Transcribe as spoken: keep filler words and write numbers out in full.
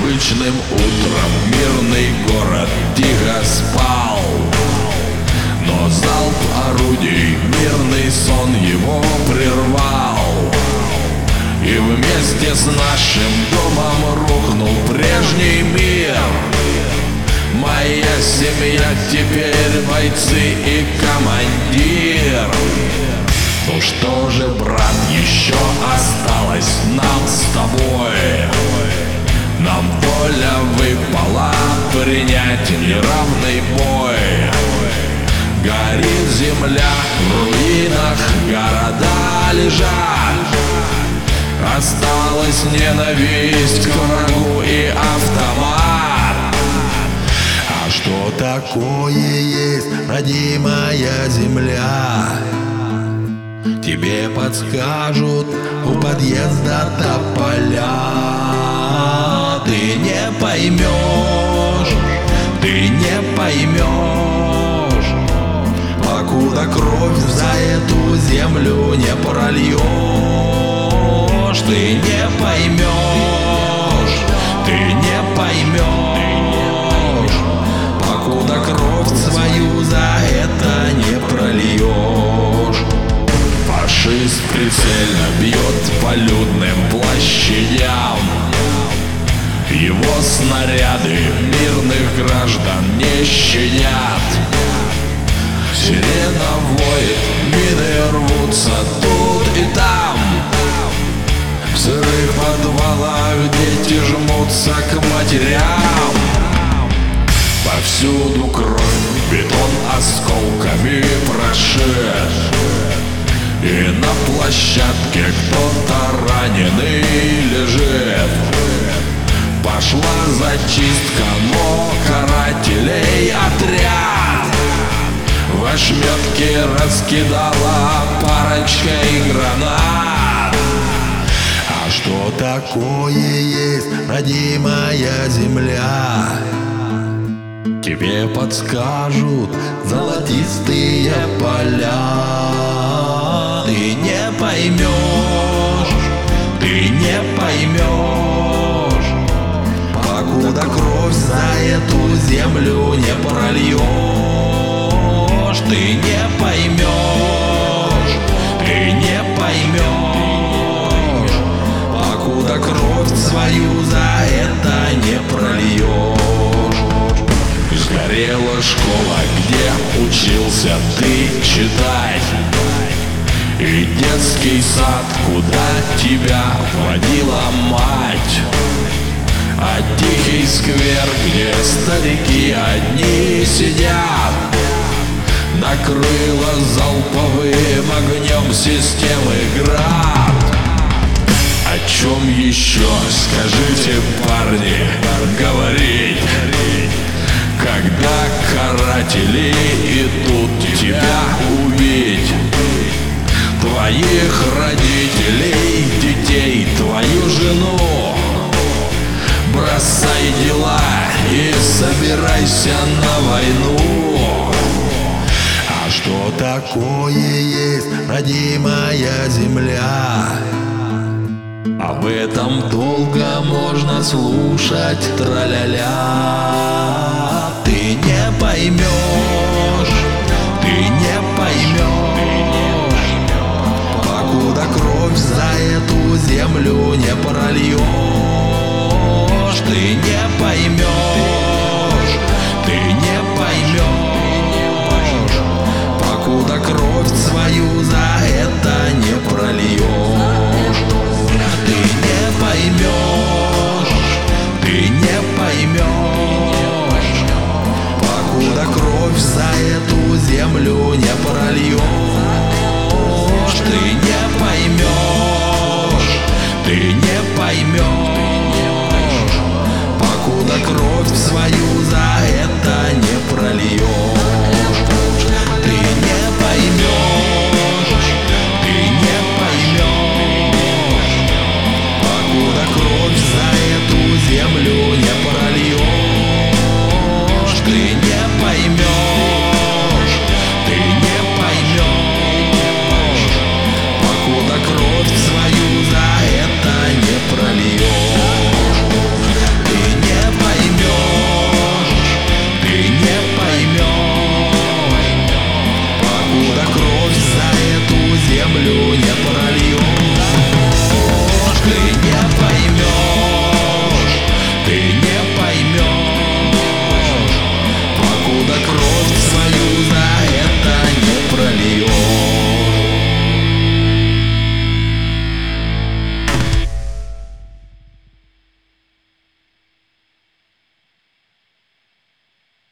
Обычным утром мирный город тихо спал, но залп орудий мирный сон его прервал. И вместе с нашим домом рухнул прежний мир. Моя семья теперь бойцы и командир. Ну что же, брат, еще осталось нам с тобой? Нам воля выпала принять неравный бой. Горит земля, в руинах города лежат. Осталась ненависть к врагу и автомат. А что такое есть родимая земля? Тебе подскажут у подъезда тополя. Ты не поймешь, ты не поймешь, покуда кровь за эту землю не прольешь. Ты не поймешь, ты не поймешь, покуда кровь свою за это не прольешь. Фашист прицельно бьет по людным площадям. Его снаряды мирных граждан не щадят. Сирена воет, мины рвутся тут и там. В сырых подвалах дети жмутся к матерям. Повсюду кровь, бетон осколками прошит. И на площадке кто-то раненый лежит. Пошла зачистка, но карателей отряд в ошметке раскидала парочкой гранат. А что такое есть родимая земля? Тебе подскажут золотистые поля. Ты не поймешь, ты не поймешь, покуда кровь за эту землю не прольешь. Ты не поймешь, ты не поймешь, покуда кровь свою за это не прольешь. Сгорела школа, где учился ты читать, и детский сад, куда тебя водила мать. А тихий сквер, где старики одни сидят, накрыло залповым огнем системы град. О чем еще, скажите, парни, говорить, когда каратели идут тебя убить? Твоих родителей, детей, твою жену. Бросай дела и собирайся на войну. А что такое есть родимая земля? Об этом долго можно слушать, траля-ля. Ты не поймешь, ты не поймешь, покуда кровь за эту землю не прольешь. Ты не поймешь, ты не поймешь, покуда кровь свою за это